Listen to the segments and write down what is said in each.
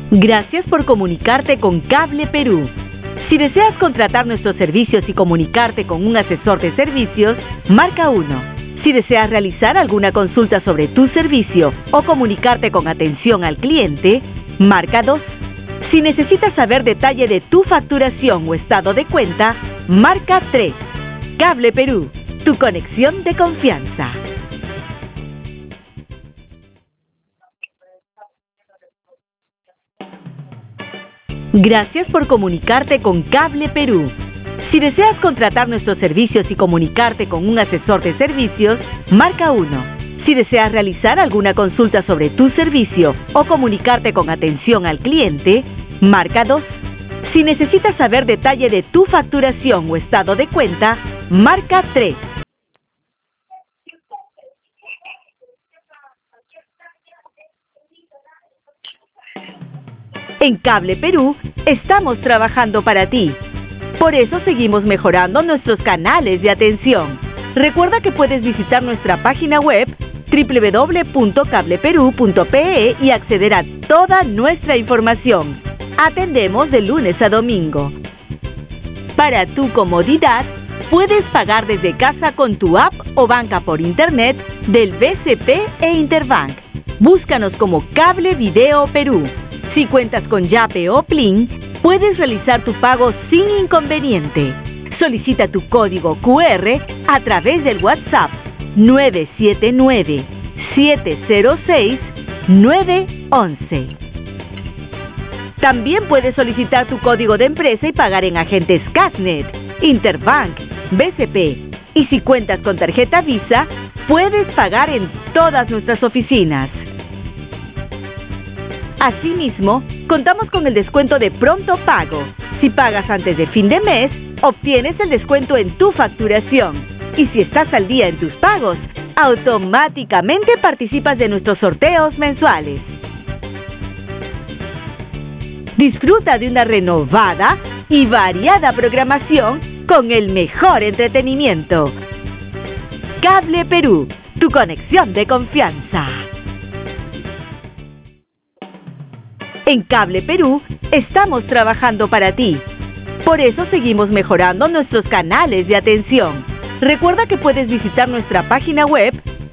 Gracias por comunicarte con Cable Perú. Si deseas contratar nuestros servicios y comunicarte con un asesor de servicios, marca 1. Si deseas realizar alguna consulta sobre tu servicio o comunicarte con atención al cliente, marca 2. Si necesitas saber detalle de tu facturación o estado de cuenta, marca 3. Cable Perú, tu conexión de confianza. Gracias por comunicarte con Cable Perú. Si deseas contratar nuestros servicios y comunicarte con un asesor de servicios, marca 1. Si deseas realizar alguna consulta sobre tu servicio o comunicarte con atención al cliente, marca 2. Si necesitas saber detalle de tu facturación o estado de cuenta, marca 3. En Cable Perú, estamos trabajando para ti. Por eso seguimos mejorando nuestros canales de atención. Recuerda que puedes visitar nuestra página web www.cableperu.pe y acceder a toda nuestra información. Atendemos de lunes a domingo. Para tu comodidad, puedes pagar desde casa con tu app o banca por internet del BCP e Interbank. Búscanos como Cable Video Perú. Si cuentas con Yape o Plin, puedes realizar tu pago sin inconveniente. Solicita tu código QR a través del WhatsApp 979-706-911. También puedes solicitar tu código de empresa y pagar en agentes Casnet, Interbank, BCP. Y si cuentas con tarjeta Visa, puedes pagar en todas nuestras oficinas. Asimismo, contamos con el descuento de pronto pago. Si pagas antes de fin de mes, obtienes el descuento en tu facturación. Y si estás al día en tus pagos, automáticamente participas de nuestros sorteos mensuales. Disfruta de una renovada y variada programación con el mejor entretenimiento. Cable Perú, tu conexión de confianza. En Cable Perú, estamos trabajando para ti. Por eso seguimos mejorando nuestros canales de atención. Recuerda que puedes visitar nuestra página web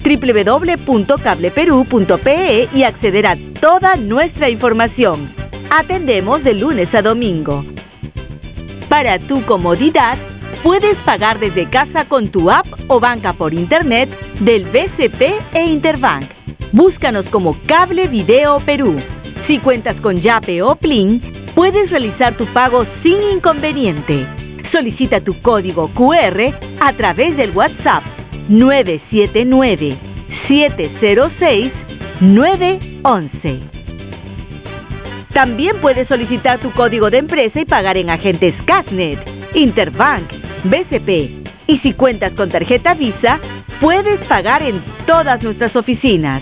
www.cableperu.pe y acceder a toda nuestra información. Atendemos de lunes a domingo. Para tu comodidad, puedes pagar desde casa con tu app o banca por internet del BCP e Interbank. Búscanos como Cable Video Perú. Si cuentas con Yape o Plin, puedes realizar tu pago sin inconveniente. Solicita tu código QR a través del WhatsApp 979-706-911. También puedes solicitar tu código de empresa y pagar en agentes Casnet, Interbank, BCP. Y si cuentas con tarjeta Visa, puedes pagar en todas nuestras oficinas.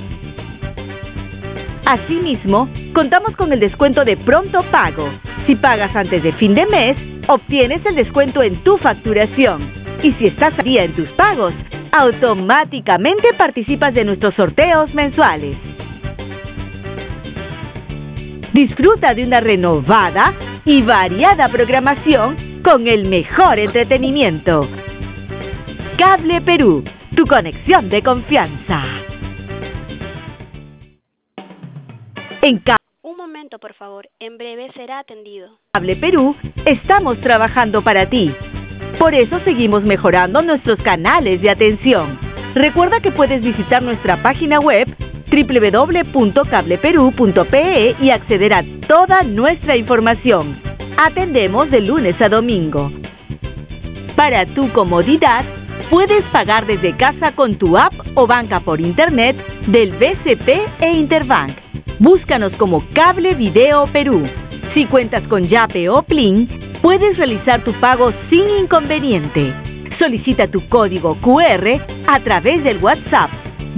Asimismo, contamos con el descuento de pronto pago. Si pagas antes de fin de mes, obtienes el descuento en tu facturación. Y si estás al día en tus pagos, automáticamente participas de nuestros sorteos mensuales. Disfruta de una renovada y variada programación con el mejor entretenimiento. Cable Perú, tu conexión de confianza. Un momento, por favor. En breve será atendido. Cable Perú, estamos trabajando para ti. Por eso seguimos mejorando nuestros canales de atención. Recuerda que puedes visitar nuestra página web www.cableperu.pe y acceder a toda nuestra información. Atendemos de lunes a domingo. Para tu comodidad, puedes pagar desde casa con tu app o banca por internet del BCP e Interbank. Búscanos como Cable Video Perú. Si cuentas con Yape o Plin, puedes realizar tu pago sin inconveniente. Solicita tu código QR a través del WhatsApp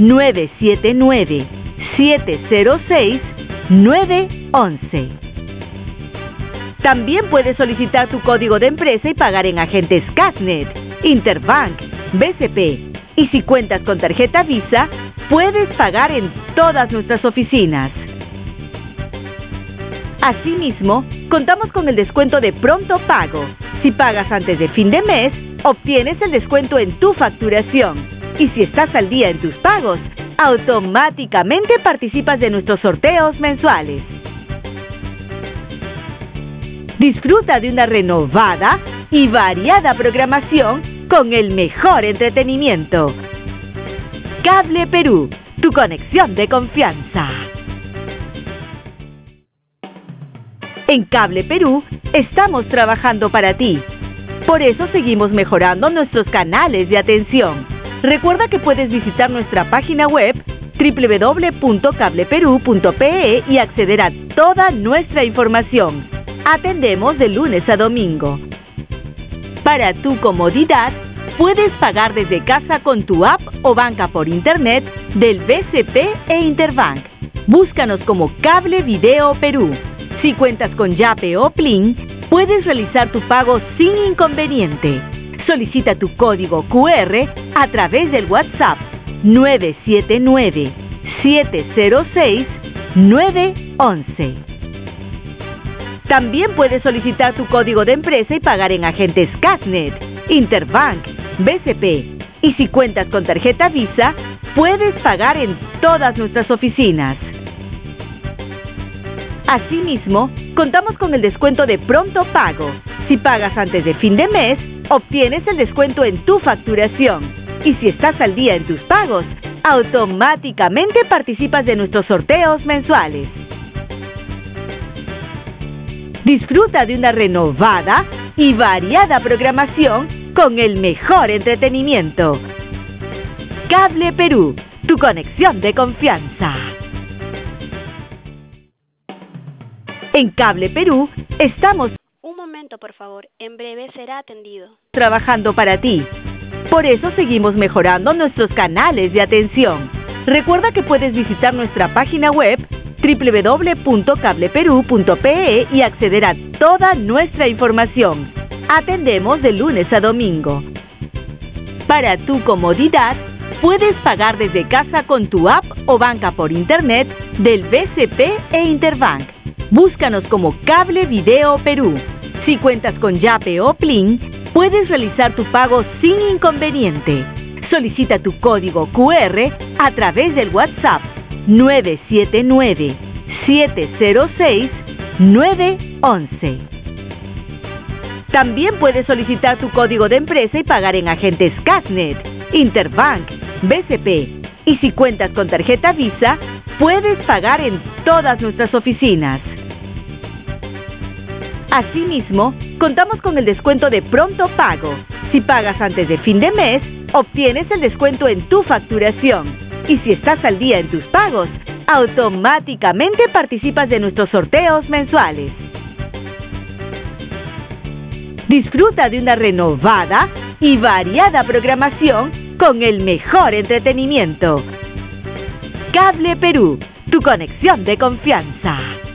979-706-911. También puedes solicitar tu código de empresa y pagar en agentes Casnet, Interbank, BCP. Y si cuentas con tarjeta Visa, puedes pagar en todas nuestras oficinas. Asimismo, contamos con el descuento de pronto pago. Si pagas antes de fin de mes, obtienes el descuento en tu facturación. Y si estás al día en tus pagos, automáticamente participas de nuestros sorteos mensuales. Disfruta de una renovada y variada programación con el mejor entretenimiento. Cable Perú, tu conexión de confianza. En Cable Perú estamos trabajando para ti. Por eso seguimos mejorando nuestros canales de atención. Recuerda que puedes visitar nuestra página web www.cableperu.pe y acceder a toda nuestra información. Atendemos de lunes a domingo. Para tu comodidad, puedes pagar desde casa con tu app o banca por internet del BCP e Interbank. Búscanos como Cable Video Perú. Si cuentas con Yape o Plin, puedes realizar tu pago sin inconveniente. Solicita tu código QR a través del WhatsApp 979-706-911. También puedes solicitar tu código de empresa y pagar en agentes Casnet, Interbank, BCP. Y si cuentas con tarjeta Visa, puedes pagar en todas nuestras oficinas. Asimismo, contamos con el descuento de pronto pago. Si pagas antes de fin de mes, obtienes el descuento en tu facturación. Y si estás al día en tus pagos, automáticamente participas de nuestros sorteos mensuales. Disfruta de una renovada y variada programación con el mejor entretenimiento. Cable Perú, tu conexión de confianza. En Cable Perú estamos Un momento, por favor. En breve será atendido. trabajando para ti. Por eso seguimos mejorando nuestros canales de atención. Recuerda que puedes visitar nuestra página web www.cableperu.pe y acceder a toda nuestra información. Atendemos de lunes a domingo. Para tu comodidad, puedes pagar desde casa con tu app o banca por internet del BCP e Interbank. Búscanos como Cable Video Perú. Si cuentas con Yape o Plin, puedes realizar tu pago sin inconveniente. Solicita tu código QR a través del WhatsApp 979-706-911. También puedes solicitar tu código de empresa y pagar en agentes Casnet, Interbank, BCP. Y si cuentas con tarjeta Visa, puedes pagar en todas nuestras oficinas. Asimismo, contamos con el descuento de pronto pago. Si pagas antes de fin de mes, obtienes el descuento en tu facturación. Y si estás al día en tus pagos, automáticamente participas de nuestros sorteos mensuales. Disfruta de una renovada y variada programación con el mejor entretenimiento. Cable Perú, tu conexión de confianza.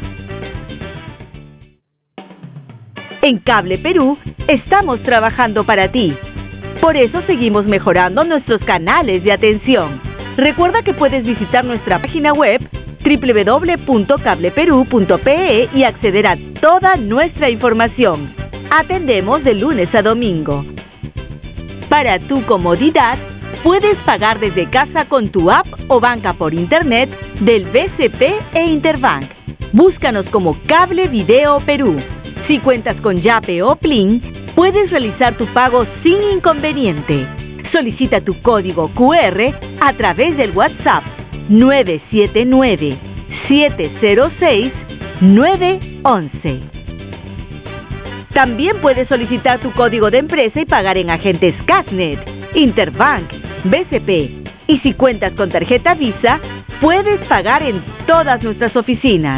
En Cable Perú estamos trabajando para ti. Por eso seguimos mejorando nuestros canales de atención. Recuerda que puedes visitar nuestra página web www.cableperu.pe y acceder a toda nuestra información. Atendemos de lunes a domingo. Para tu comodidad, puedes pagar desde casa con tu app o banca por internet del BCP e Interbank. Búscanos como Cable Video Perú. Si cuentas con Yape o Plin, puedes realizar tu pago sin inconveniente. Solicita tu código QR a través del WhatsApp 979-706-911. También puedes solicitar tu código de empresa y pagar en agentes Casnet, Interbank, BCP. Y si cuentas con tarjeta Visa, puedes pagar en todas nuestras oficinas.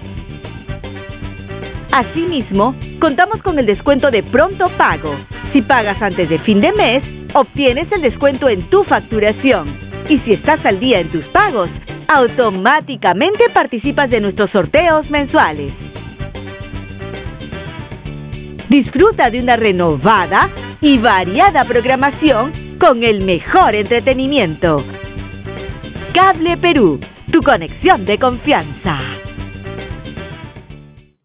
Asimismo, contamos con el descuento de pronto pago. Si pagas antes de fin de mes, obtienes el descuento en tu facturación. Y si estás al día en tus pagos, automáticamente participas de nuestros sorteos mensuales. Disfruta de una renovada y variada programación con el mejor entretenimiento. Cable Perú, tu conexión de confianza.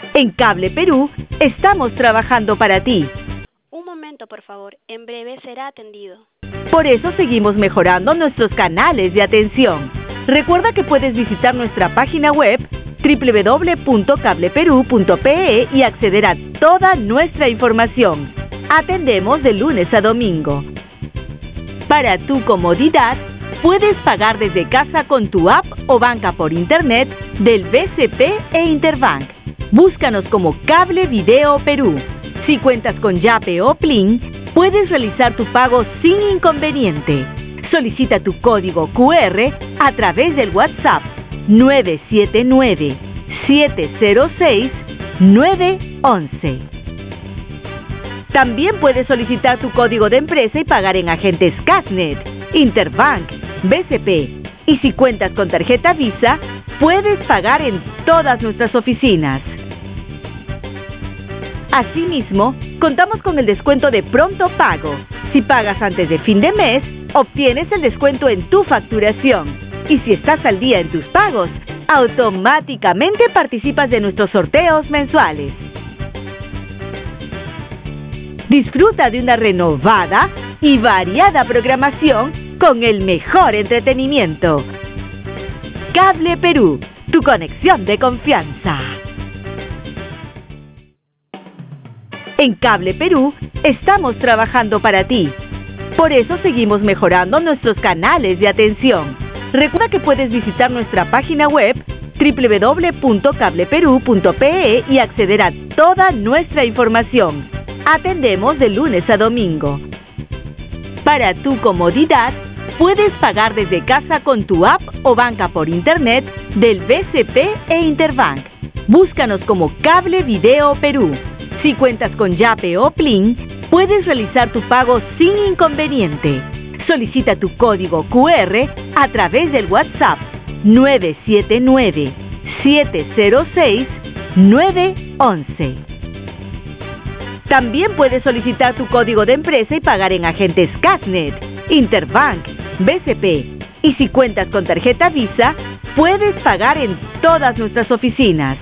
En Cable Perú estamos trabajando para ti. Un momento, por favor. En breve será atendido. Por eso seguimos mejorando nuestros canales de atención. Recuerda que puedes visitar nuestra página web www.cableperú.pe y acceder a toda nuestra información. Atendemos de lunes a domingo. Para tu comodidad, puedes pagar desde casa con tu app o banca por internet del BCP e Interbank. Búscanos como Cable Video Perú. Si cuentas con Yape o Plin, puedes realizar tu pago sin inconveniente. Solicita tu código QR a través del WhatsApp 979-706-911. También puedes solicitar tu código de empresa y pagar en agentes Casnet, Interbank, BCP. Y si cuentas con tarjeta Visa, puedes pagar en todas nuestras oficinas. Asimismo, contamos con el descuento de Pronto Pago. Si pagas antes de fin de mes, obtienes el descuento en tu facturación. Y si estás al día en tus pagos, automáticamente participas de nuestros sorteos mensuales. Disfruta de una renovada y variada programación con el mejor entretenimiento. Cable Perú, tu conexión de confianza. En Cable Perú estamos trabajando para ti. Por eso seguimos mejorando nuestros canales de atención. Recuerda que puedes visitar nuestra página web www.cableperú.pe y acceder a toda nuestra información. Atendemos de lunes a domingo. Para tu comodidad, puedes pagar desde casa con tu app o banca por internet del BCP e Interbank. Búscanos como Cable Video Perú. Si cuentas con Yape o Plin, puedes realizar tu pago sin inconveniente. Solicita tu código QR a través del WhatsApp 979-706-911. También puedes solicitar tu código de empresa y pagar en agentes Casnet, Interbank, BCP. Y si cuentas con tarjeta Visa, puedes pagar en todas nuestras oficinas.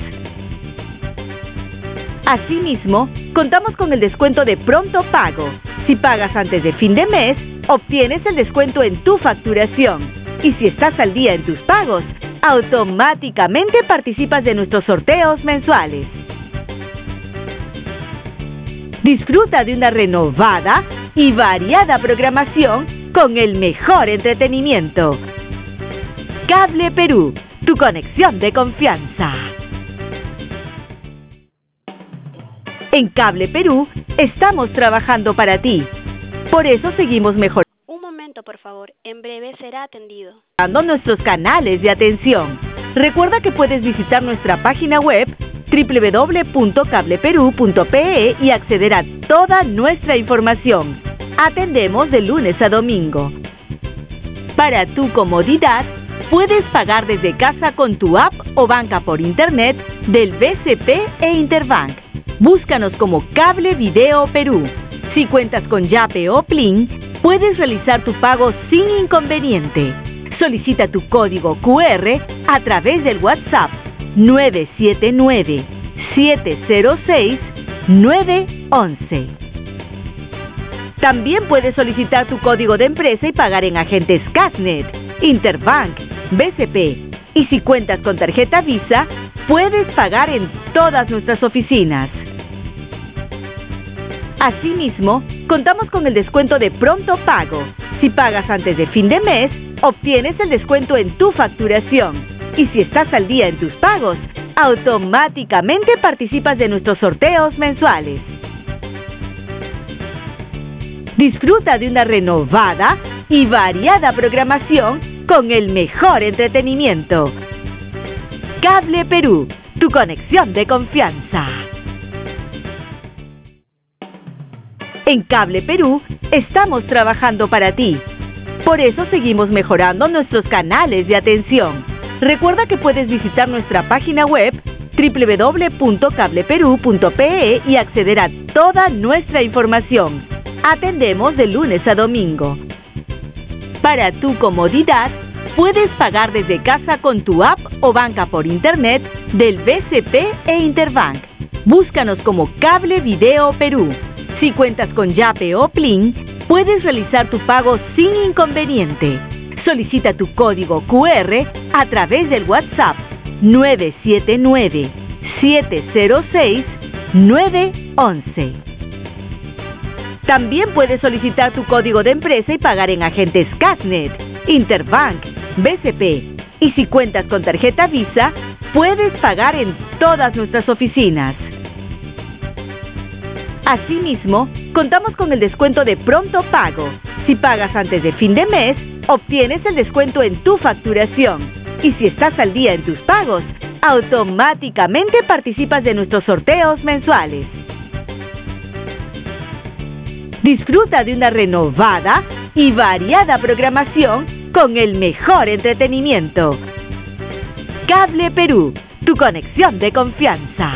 Asimismo, contamos con el descuento de Pronto Pago. Si pagas antes de fin de mes, obtienes el descuento en tu facturación. Y si estás al día en tus pagos, automáticamente participas de nuestros sorteos mensuales. Disfruta de una renovada y variada programación con el mejor entretenimiento. Cable Perú, tu conexión de confianza. En Cable Perú estamos trabajando para ti. Por eso seguimos mejorando. Un momento, por favor. En breve será atendido. Nuestros canales de atención. Recuerda que puedes visitar nuestra página web www.cableperú.pe y acceder a toda nuestra información. Atendemos de lunes a domingo. Para tu comodidad, puedes pagar desde casa con tu app o banca por internet del BCP e Interbank. Búscanos como Cable Video Perú. Si cuentas con Yape o Plin, puedes realizar tu pago sin inconveniente. Solicita tu código QR a través del WhatsApp 979-706-911. También puedes solicitar tu código de empresa y pagar en agentes Casnet, Interbank, BCP. Y si cuentas con tarjeta Visa, puedes pagar en todas nuestras oficinas. Asimismo, contamos con el descuento de Pronto Pago. Si pagas antes de fin de mes, obtienes el descuento en tu facturación. Y si estás al día en tus pagos, automáticamente participas de nuestros sorteos mensuales. Disfruta de una renovada y variada programación con el mejor entretenimiento. Cable Perú, tu conexión de confianza. En Cable Perú estamos trabajando para ti. Por eso seguimos mejorando nuestros canales de atención. Recuerda que puedes visitar nuestra página web www.cableperú.pe y acceder a toda nuestra información. Atendemos de lunes a domingo. Para tu comodidad, puedes pagar desde casa con tu app o banca por internet del BCP e Interbank. Búscanos como Cable Video Perú. Si cuentas con Yape o Plin, puedes realizar tu pago sin inconveniente. Solicita tu código QR a través del WhatsApp 979-706-911. También puedes solicitar tu código de empresa y pagar en agentes Casnet, Interbank, BCP. Y si cuentas con tarjeta Visa, puedes pagar en todas nuestras oficinas. Asimismo, contamos con el descuento de pronto pago. Si pagas antes de fin de mes, obtienes el descuento en tu facturación. Y si estás al día en tus pagos, automáticamente participas de nuestros sorteos mensuales. Disfruta de una renovada y variada programación con el mejor entretenimiento. Cable Perú, tu conexión de confianza.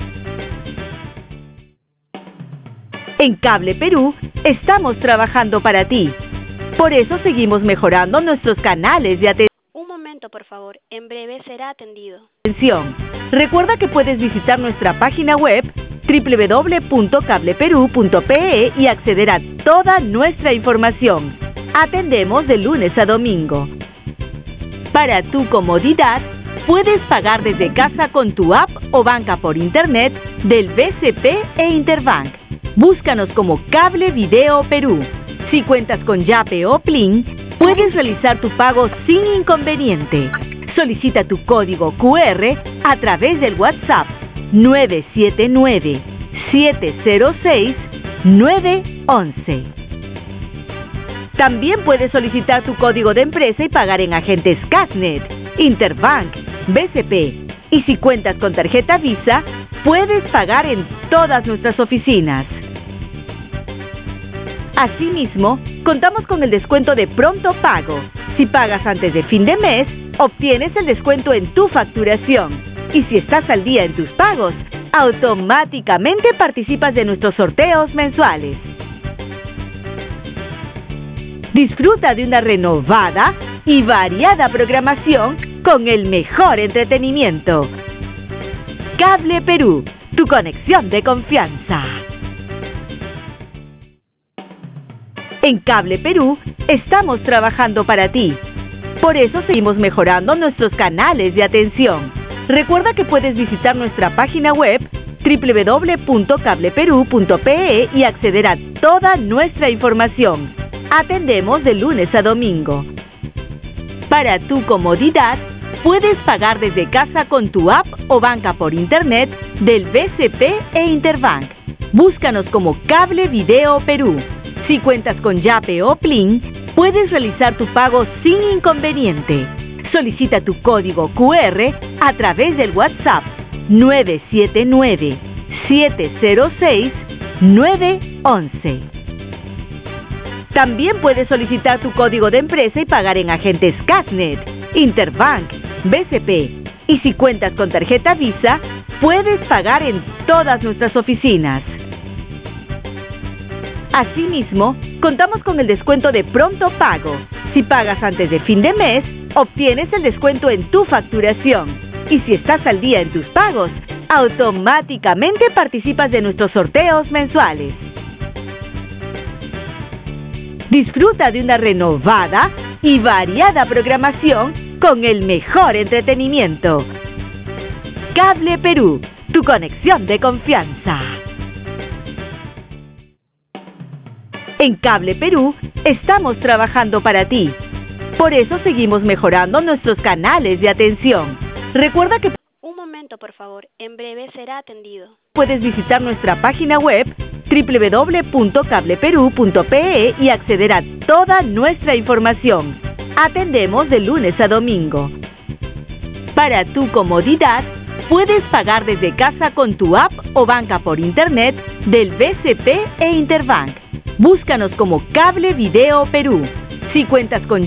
En Cable Perú estamos trabajando para ti. Por eso seguimos mejorando nuestros canales de atención. Un momento, por favor. En breve será atendido. Recuerda que puedes visitar nuestra página web www.cableperu.pe y acceder a toda nuestra información. Atendemos de lunes a domingo. Para tu comodidad, puedes pagar desde casa con tu app o banca por internet del BCP e Interbank. Búscanos como Cable Video Perú. Si cuentas con Yape o Plin, puedes realizar tu pago sin inconveniente. Solicita tu código QR a través del WhatsApp 979-706-911. También puedes solicitar tu código de empresa y pagar en agentes Casnet, Interbank, BCP. Y si cuentas con tarjeta Visa, puedes pagar en todas nuestras oficinas. Asimismo, contamos con el descuento de pronto pago. Si pagas antes de fin de mes, obtienes el descuento en tu facturación. Y si estás al día en tus pagos, automáticamente participas de nuestros sorteos mensuales. Disfruta de una renovada y variada programación con el mejor entretenimiento. Cable Perú, tu conexión de confianza. En Cable Perú estamos trabajando para ti. Por eso seguimos mejorando nuestros canales de atención. Recuerda que puedes visitar nuestra página web www.cableperu.pe y acceder a toda nuestra información. Atendemos de lunes a domingo. Para tu comodidad, puedes pagar desde casa con tu app o banca por internet del BCP e Interbank. Búscanos como Cable Video Perú. Si cuentas con Yape o Plin, puedes realizar tu pago sin inconveniente. Solicita tu código QR a través del WhatsApp 979-706-911. También puedes solicitar tu código de empresa y pagar en agentes Casnet, Interbank, BCP. Y si cuentas con tarjeta Visa, puedes pagar en todas nuestras oficinas. Asimismo, contamos con el descuento de pronto pago. Si pagas antes de fin de mes, obtienes el descuento en tu facturación. Y si estás al día en tus pagos, automáticamente participas de nuestros sorteos mensuales. Disfruta de una renovada y variada programación con el mejor entretenimiento. Cable Perú, tu conexión de confianza. En Cable Perú estamos trabajando para ti. Por eso seguimos mejorando nuestros canales de atención. Recuerda que Un momento, por favor. En breve será atendido. puedes visitar nuestra página web www.cableperu.pe y acceder a toda nuestra información. Atendemos de lunes a domingo. Para tu comodidad, puedes pagar desde casa con tu app o banca por internet del BCP e Interbank. Búscanos como Cable Video Perú. Si cuentas con